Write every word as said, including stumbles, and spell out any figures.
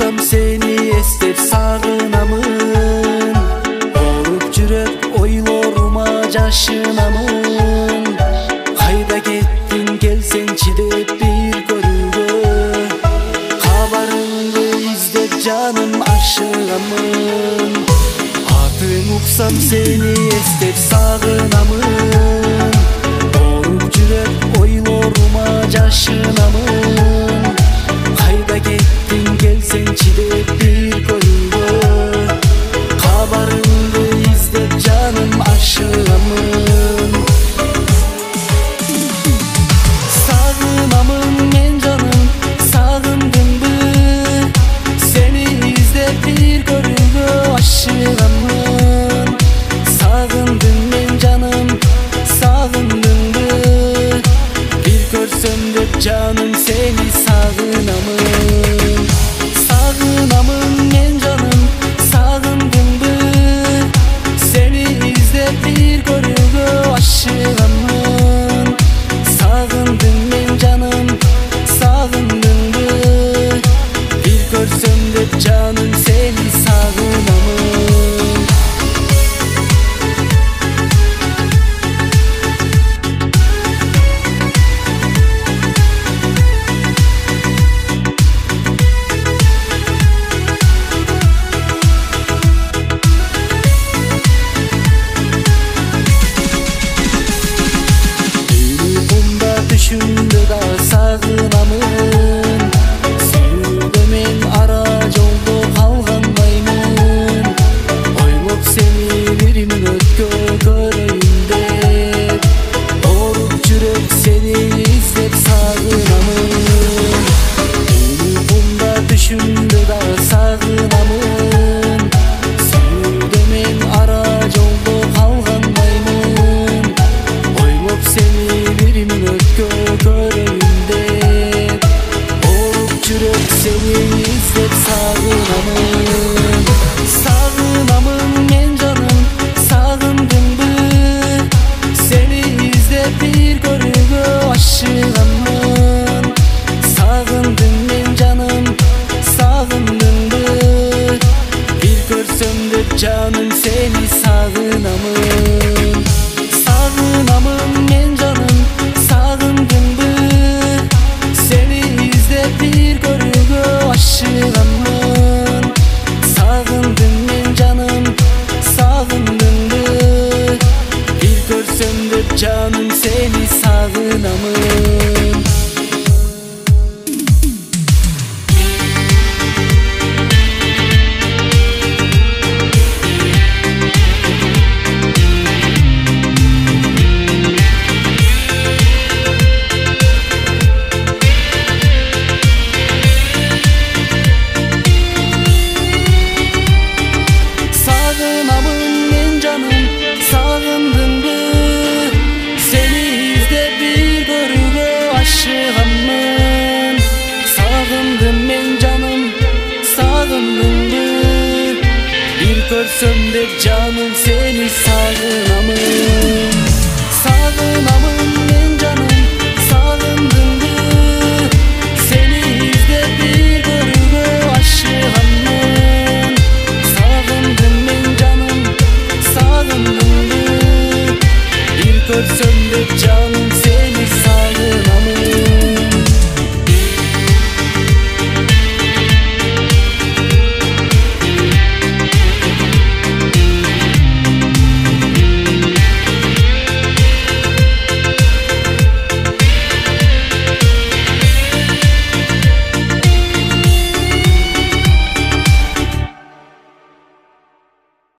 uksam seni estir sağınamın. Olup жүрөк ойлорuma жашынамын. Кайда кеттин келсеңчи деп бир көрүүгө, кабарыңды издеп жаным ашыгамын. Атың уксам сени эстеп сагынамын. Olup жүрөк ойлорума жашынамын. Кайда кеттин келсеңчи деп бир көрүүгө, кабарыңды издеп жаным ашыгамын. Сагынамын мен жаным, сагындыңбы? Сени издеп бир көрүүгө ашыгамын. Сагындың мен жаным, сагындыңбы? Бир көрсөм деп жаным сени сагынамын. Сагынамын мен жаным, сагындыңбы? Сени издеп бир көрүүгө ашыгамын. Сагындың мен жаным, сагындыңбы? Бир көрсөм деп жаным сени сагынамын. Düşümde da sağınamın. Sevde men ara jolda kalganmaymun. Oylop seni birimin ötkö köreyim dep. Olup жүрөк seni izdep sağınamın. Uykumda düşümde da sağınamın. Sevde men ara jolda kalganmaymun. Oylop seni birimin ötkö köreyimde. Olup жүрөk seni izdep sağınamın. Sağınamın men canım, sağındыңбы? Seni izdep bir көрүүгө ашыгамын. Sağındың men canım, sağındыңбы? Bir көрсөм деп жаным seni sağınamın. Sağınamın men canım, sağındыңбы? Seni izdep bir көрүүгө ашыгамын. Sağındың men canım, sağındыңбы? Bir көрсөm деп жаным seni sağınamın. Sağınamın men canım, sağındыңбы? Seni izdep bir көрүүгө ашыгамын. Sağındım men canım, sağındыңбы? Bir көрсөm деп жаным